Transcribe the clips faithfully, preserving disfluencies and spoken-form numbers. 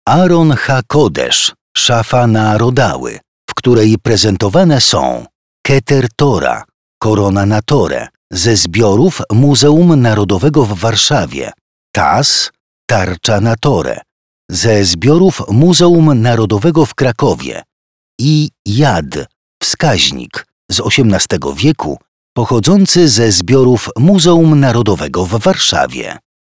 Aron HaKodesz, szafa na rodały, w której prezentowane są Keter Tora, korona na Torę, ze zbiorów Muzeum Narodowego w Warszawie, Tas, tarcza na Torę, ze zbiorów Muzeum Narodowego w Krakowie i Jad, wskaźnik z osiemnastego wieku, pochodzący ze zbiorów Muzeum Narodowego w Warszawie.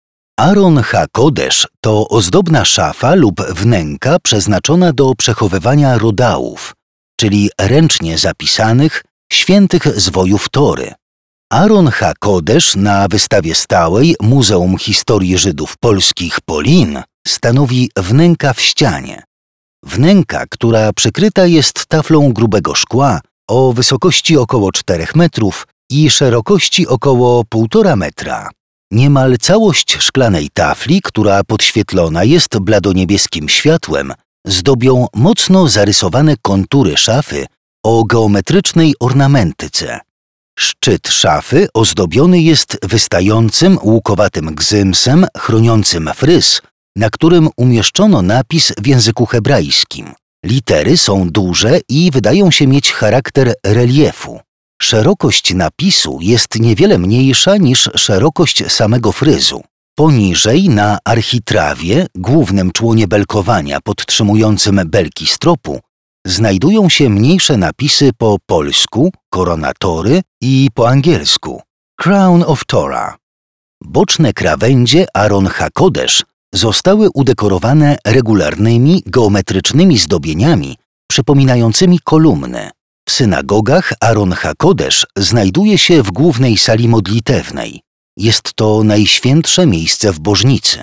Aron HaKodesz to ozdobna szafa lub wnęka przeznaczona do przechowywania rodałów, czyli ręcznie zapisanych, świętych zwojów Tory. Aron HaKodesz na wystawie stałej Muzeum Historii Żydów Polskich Polin stanowi wnęka w ścianie. Wnęka, która przykryta jest taflą grubego szkła o wysokości około czterech metrów i szerokości około półtora metra. Niemal całość szklanej tafli, która podświetlona jest bladoniebieskim światłem, zdobią mocno zarysowane kontury szafy o geometrycznej ornamentyce. Szczyt szafy ozdobiony jest wystającym łukowatym gzymsem chroniącym fryz, na którym umieszczono napis w języku hebrajskim. Litery są duże i wydają się mieć charakter reliefu. Szerokość napisu jest niewiele mniejsza niż szerokość samego fryzu. Poniżej, na architrawie, głównym członie belkowania podtrzymującym belki stropu, znajdują się mniejsze napisy po polsku, korona Tory, i po angielsku, Crown of Torah. Boczne krawędzie Aron HaKodesz zostały udekorowane regularnymi, geometrycznymi zdobieniami przypominającymi kolumny. W synagogach Aron HaKodesz znajduje się w głównej sali modlitewnej. Jest to najświętsze miejsce w bożnicy.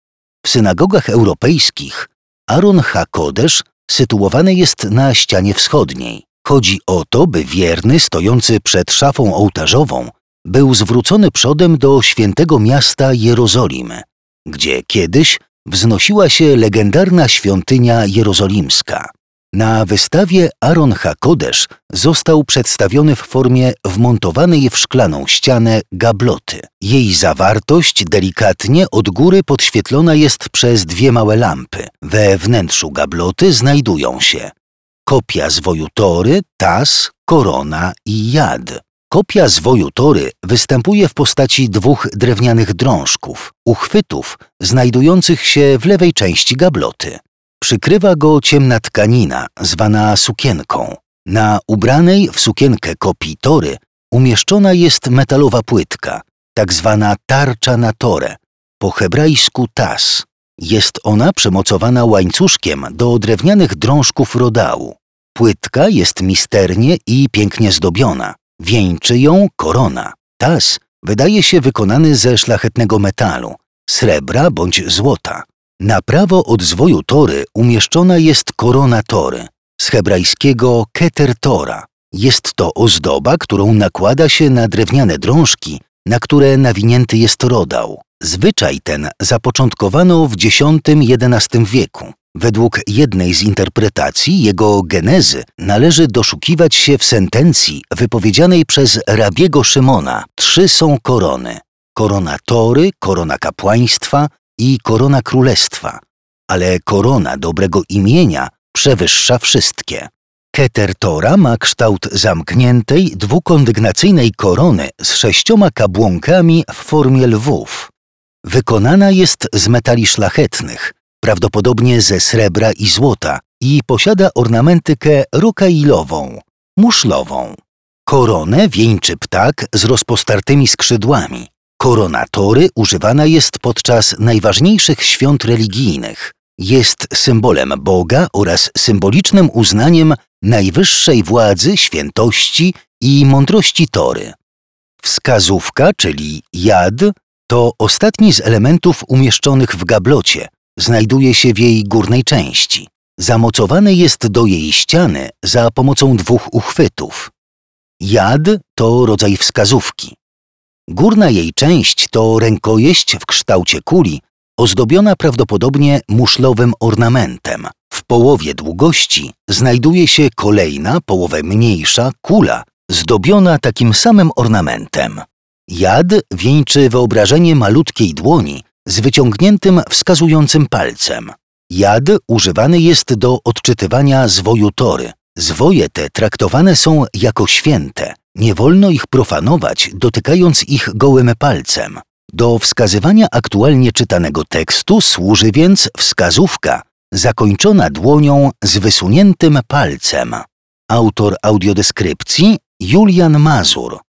W synagogach europejskich Aron HaKodesz sytuowany jest na ścianie wschodniej. Chodzi o to, by wierny stojący przed szafą ołtarzową był zwrócony przodem do świętego miasta Jerozolimy, gdzie kiedyś wznosiła się legendarna świątynia jerozolimska. Na wystawie Aron HaKodesz został przedstawiony w formie wmontowanej w szklaną ścianę gabloty. Jej zawartość delikatnie od góry podświetlona jest przez dwie małe lampy. We wnętrzu gabloty znajdują się kopia zwoju Tory, Tas, korona i Jad. Kopia zwoju Tory występuje w postaci dwóch drewnianych drążków, uchwytów znajdujących się w lewej części gabloty. Przykrywa go ciemna tkanina, zwana sukienką. Na ubranej w sukienkę kopii Tory umieszczona jest metalowa płytka, tak zwana tarcza na Torę, po hebrajsku tas. Jest ona przymocowana łańcuszkiem do drewnianych drążków rodału. Płytka jest misternie i pięknie zdobiona. Wieńczy ją korona. Tas wydaje się wykonany ze szlachetnego metalu, srebra bądź złota. Na prawo od zwoju Tory umieszczona jest korona Tory, z hebrajskiego Keter Tora. Jest to ozdoba, którą nakłada się na drewniane drążki, na które nawinięty jest rodał. Zwyczaj ten zapoczątkowano w dziesiątym-jedenastym wieku. Według jednej z interpretacji jego genezy należy doszukiwać się w sentencji wypowiedzianej przez rabiego Szymona. Trzy są korony: korona Tory, korona kapłaństwa i korona królestwa, ale korona dobrego imienia przewyższa wszystkie. Keter Tora ma kształt zamkniętej, dwukondygnacyjnej korony z sześcioma kabłonkami w formie lwów. Wykonana jest z metali szlachetnych, prawdopodobnie ze srebra i złota, i posiada ornamentykę rokailową, muszlową. Koronę wieńczy ptak z rozpostartymi skrzydłami. Korona Tory używana jest podczas najważniejszych świąt religijnych. Jest symbolem Boga oraz symbolicznym uznaniem najwyższej władzy, świętości i mądrości Tory. Wskazówka, czyli Jad, to ostatni z elementów umieszczonych w gablocie. Znajduje się w jej górnej części. Zamocowany jest do jej ściany za pomocą dwóch uchwytów. Jad to rodzaj wskazówki. Górna jej część to rękojeść w kształcie kuli, ozdobiona prawdopodobnie muszlowym ornamentem. W połowie długości znajduje się kolejna, połowę mniejsza, kula, zdobiona takim samym ornamentem. Jad wieńczy wyobrażenie malutkiej dłoni z wyciągniętym wskazującym palcem. Jad używany jest do odczytywania zwoju Tory. Zwoje te traktowane są jako święte. Nie wolno ich profanować, dotykając ich gołym palcem. Do wskazywania aktualnie czytanego tekstu służy więc wskazówka zakończona dłonią z wysuniętym palcem. Autor audiodeskrypcji Julian Mazur.